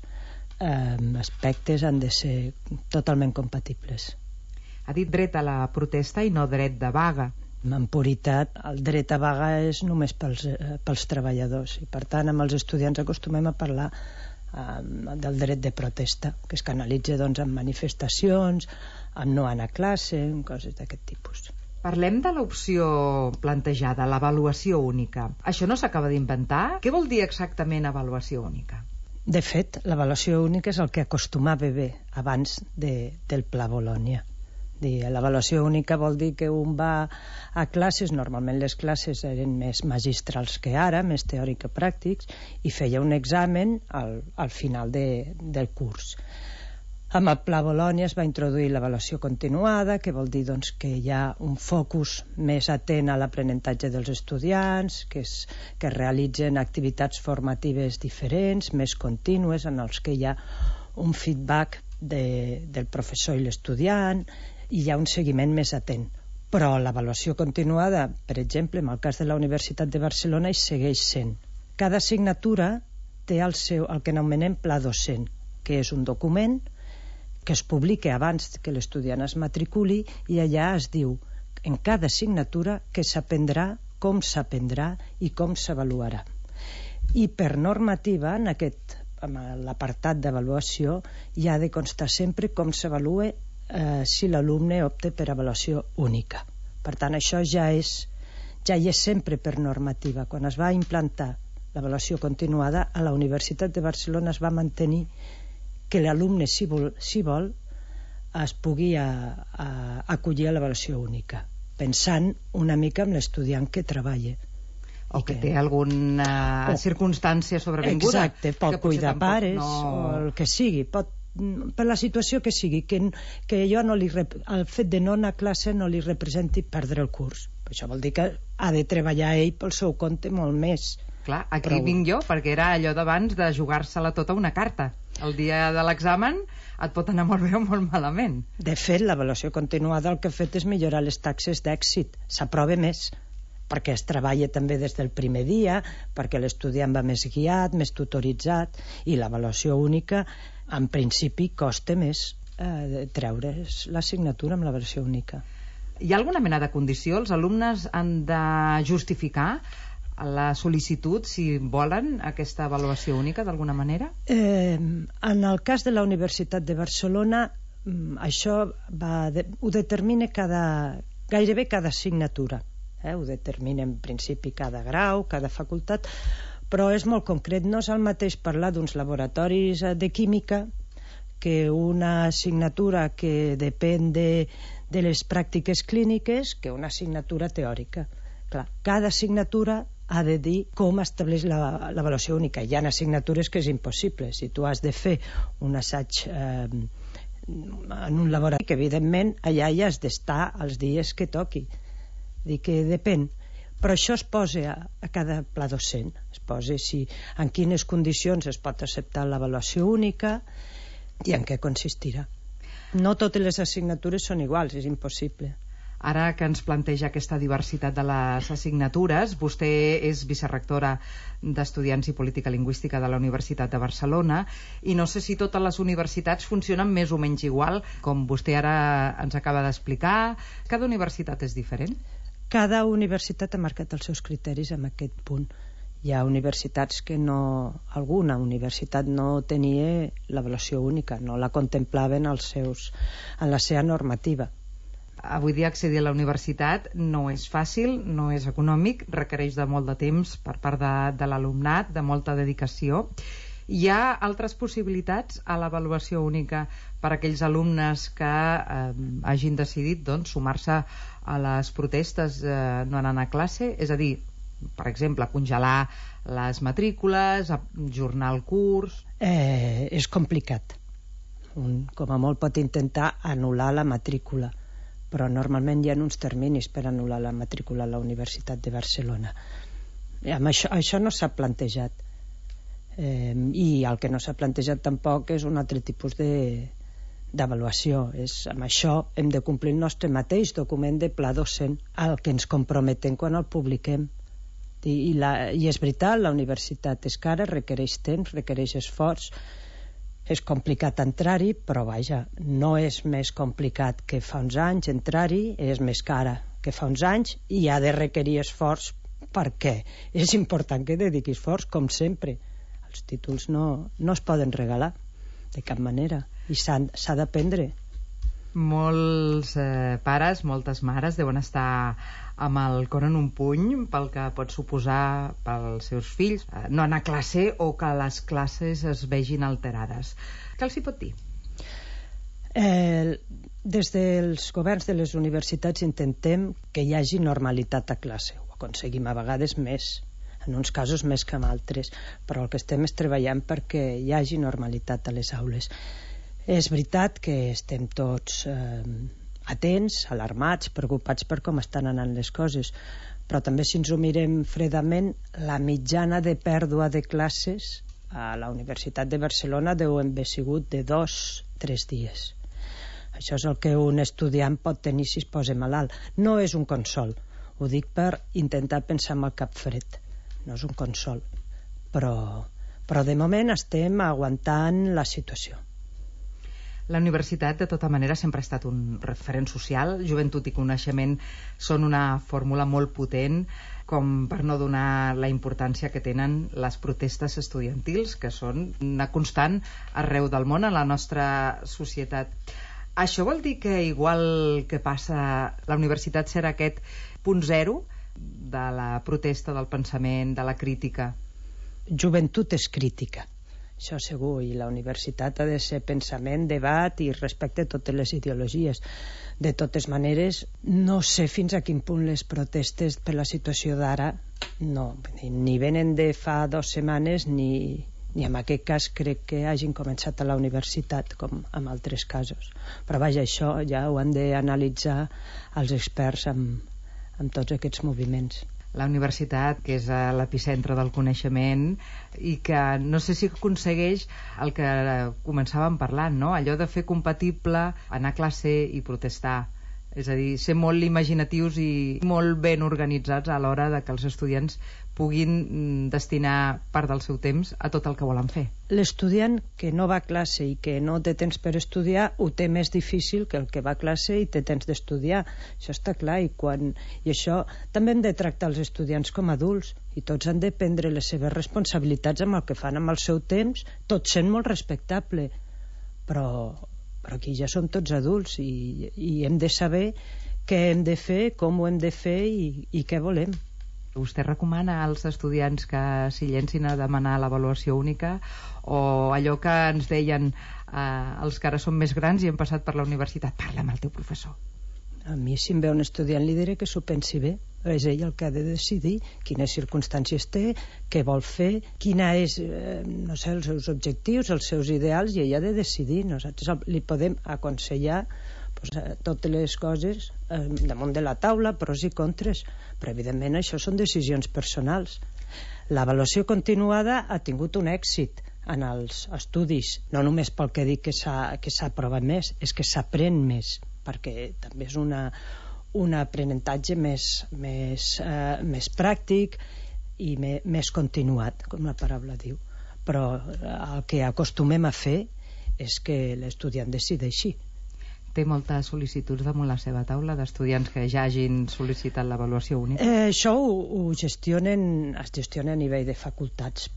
aspectes han de ser totalment compatibles. Ha dit dret a la protesta i no dret de vaga. En puritat, el dret a vaga és només pels treballadors, i per tant amb els estudiants acostumem a parlar del dret de protesta, que es canalitza doncs en manifestacions, en no anar a classe, en coses d'aquest tipus. Parlem de l'opció plantejada, l'avaluació única. Això no s'acaba d'inventar? Què vol dir exactament avaluació única? De fet, l'avaluació única és el que acostumava bé abans del Pla Bolònia. L'avaluació única vol dir que un va a classes, normalment les classes eren més magistrals que ara, més teòrico-pràctics, i feia un examen al final del curs. Amb el Pla Bolònia es va introduir l'avaluació continuada, que vol dir doncs, que hi ha un focus més atent a l'aprenentatge dels estudiants, que es realitzen activitats formatives diferents, més contínues, en els que hi ha un feedback del professor i l'estudiant, i hi ha un seguiment més atent. Però l'avaluació continuada, per exemple, en el cas de la Universitat de Barcelona, hi segueix sent. Cada assignatura té el que anomenem pla docent, que és un document que es publica abans que l'estudiant es matriculi, i allà es diu en cada assignatura què s'aprendrà, com s'aprendrà i com s'avaluarà. I per normativa, en l'apartat d'avaluació, hi ha de constar sempre com s'avalua si l'alumne opta per avaluació única. Per tant, això ja hi és sempre per normativa. Quan es va implantar l'avaluació continuada, a la Universitat de Barcelona es va mantenir que l'alumne, si vol, es pugui acollir a l'avaluació única, pensant una mica en l'estudiant que treballa. O que té alguna circumstància sobrevinguda. Exacte, pot cuidar pares o el que sigui, per la situació que sigui, que el fet de no anar a classe no li representi perdre el curs. Això vol dir que ha de treballar ell pel seu compte molt més. Clar, aquí vinc jo, perquè era allò d'abans de jugar-se-la tota una carta. El dia de l'examen et pot anar molt bé o molt malament. De fet, l'avaluació continuada el que ha fet és millorar les taxes d'èxit. S'aprova més, perquè es treballa també des del primer dia, perquè l'estudiant va més guiat, més tutoritzat, i l'avaluació única, en principi, costa més treure's l'assignatura amb l'avaluació única. Hi ha alguna mena de condició? Els alumnes han de justificar la sol·licitud si volen aquesta avaluació única d'alguna manera? En el cas de la Universitat de Barcelona, això ho determina gairebé cada assignatura. Ho determina en principi cada grau, cada facultat, però és molt concret. No és el mateix parlar d'uns laboratoris de química que una assignatura que depèn de les pràctiques clíniques que una assignatura teòrica. Clar, cada assignatura ha de dir com estableix l'avaluació única. Hi ha assignatures que és impossible. Si tu has de fer un assaig en un laboratori, que evidentment allà hi has d'estar els dies que toqui. Dic que depèn. Però això es posa a cada pla docent. Es posa en quines condicions es pot acceptar l'avaluació única i en què consistirà. No totes les assignatures són iguals, és impossible. Ara que ens planteja aquesta diversitat de les assignatures, vostè és vicerrectora d'Estudiants i Política Lingüística de la Universitat de Barcelona, i no sé si totes les universitats funcionen més o menys igual, com vostè ara ens acaba d'explicar. Cada universitat és diferent? Cada universitat ha marcat els seus criteris en aquest punt. Hi ha universitats que alguna universitat no tenia l'avaluació única, no la contemplaven en la seva normativa. Avui dia accedir a la universitat no és fàcil, no és econòmic, requereix de molt de temps per part de l'alumnat, de molta dedicació. Hi ha altres possibilitats a l'avaluació única per a aquells alumnes que hagin decidit sumar-se a les protestes no anant a classe? És a dir, per exemple, congelar les matrícules, ajornar el curs... És complicat. Com a molt pot intentar anul·lar la matrícula, però normalment hi ha uns terminis per anul·lar la matrícula a la Universitat de Barcelona. Això no s'ha plantejat. I el que no s'ha plantejat tampoc és un altre tipus d'avaluació. Amb això hem de complir el nostre mateix document de pla docent, al que ens comprometem quan el publiquem. I és veritat, la universitat és cara, requereix temps, requereix esforç. És complicat entrar-hi, però vaja, no és més complicat que fa uns anys entrar-hi, és més cara que fa uns anys i ha de requerir esforç perquè és important que dediqui esforç, com sempre. Els títols no es poden regalar de cap manera i s'ha d'aprendre. Molts pares, moltes mares deuen estar amb el cor en un puny pel que pot suposar pels seus fills no anar a classe o que les classes es vegin alterades. Què els hi pot dir? Des dels governs de les universitats intentem que hi hagi normalitat a classe. Ho aconseguim a vegades més, en uns casos més que en altres, però el que estem és treballant perquè hi hagi normalitat a les aules. És veritat que estem tots atents, alarmats, preocupats per com estan anant les coses, però també si ens ho mirem fredament, la mitjana de pèrdua de classes a la Universitat de Barcelona deu haver sigut de 2-3 dies. Això és el que un estudiant pot tenir si es posa malalt. No és un consol, ho dic per intentar pensar amb el cap fred, no és un consol, però de moment estem aguantant la situació. La universitat, de tota manera, sempre ha estat un referent social. Joventut i coneixement són una fórmula molt potent, com per no donar la importància que tenen les protestes estudiantils, que són una constant arreu del món, a la nostra societat. Això vol dir que, igual que passa, la universitat serà aquest punt zero de la protesta, del pensament, de la crítica? Joventut és crítica, això segur, i la universitat ha de ser pensament, debat i respecte a totes les ideologies. De totes maneres, no sé fins a quin punt les protestes per la situació d'ara ni venen de fa 2 setmanes ni en aquest cas crec que hagin començat a la universitat com en altres casos. Però vaja, això ja ho han d'analitzar els experts amb tots aquests moviments. La universitat, que és l'epicentre del coneixement i que no sé si aconsegueix el que començàvem parlant, no? Allò de fer compatible anar a classe i protestar. És a dir, ser molt imaginatius i molt ben organitzats a l'hora de que els estudiants puguin destinar part del seu temps a tot el que volen fer. L'estudiant que no va a classe i que no té temps per estudiar ho té més difícil que el que va a classe i té temps d'estudiar. Això està clar, i això també hem de tractar els estudiants com a adults, i tots han de prendre les seves responsabilitats amb el que fan amb el seu temps, tot sent molt respectable. Però aquí ja som tots adults i hem de saber què hem de fer, com ho hem de fer i què volem. Vostè recomana als estudiants que s'hi llencin a demanar l'avaluació única, o allò que ens deien els que ara són més grans i hem passat per la universitat, parla amb el teu professor? A mi, si em ve un estudiant, li diré que s'ho pensi bé. És ell el que ha de decidir quines circumstàncies té, què vol fer, quina és, no sé, els seus objectius, els seus ideals, i ell ha de decidir. Nosaltres li podem aconsellar totes les coses damunt de la taula, pros i contres, però evidentment això són decisions personals. L'avaluació continuada ha tingut un èxit en els estudis, no només pel que dic que s'ha aprovat més, és que s'aprèn més, perquè també és un aprenentatge més pràctic i més continuat, com la paraula diu. Però el que acostumem a fer és que l'estudiant decideixi. Té moltes sol·licituds damunt la seva taula d'estudiants que ja hagin sol·licitat l'avaluació única? Això es gestiona a nivell de facultats.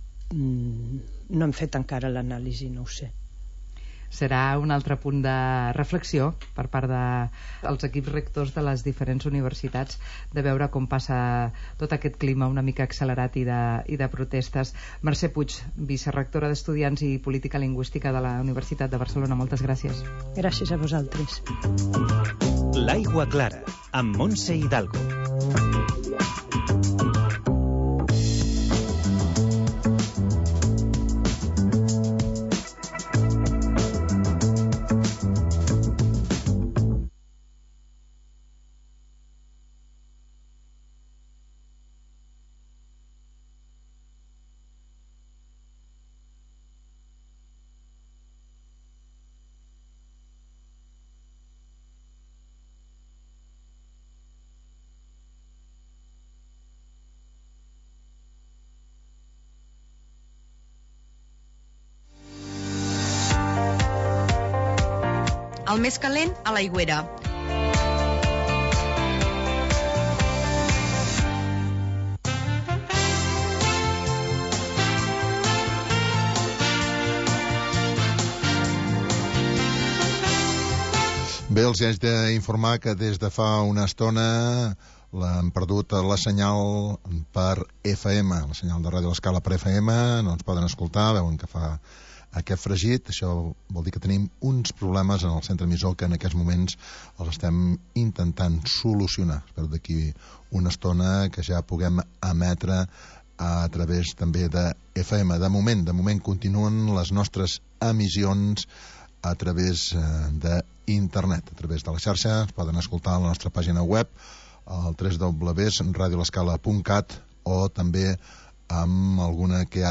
No hem fet encara l'anàlisi, no ho sé. Serà un altre punt de reflexió per part dels equips rectors de les diferents universitats, de veure com passa tot aquest clima una mica accelerat i de protestes. Mercè Puig, vicerectora d'Estudiants i Política Lingüística de la Universitat de Barcelona, moltes gràcies. Gràcies a vosaltres. L'Aigua Clara, amb Montse Hidalgo. El més calent, a l'aigüera. Bé, els haig d'informar que des de fa una estona l'han perdut la senyal per FM, la senyal de Ràdio L'Escala per FM, no ens poden escoltar, veuen que fa aquest fregit. Això vol dir que tenim uns problemes en el centre emissor que en aquests moments els estem intentant solucionar. Espero d'aquí una estona que ja puguem emetre a través també de FM. De moment continuen les nostres emissions a través d'internet, a través de la xarxa. Es poden escoltar a la nostra pàgina web, al www.radiolescala.cat, o també amb alguna que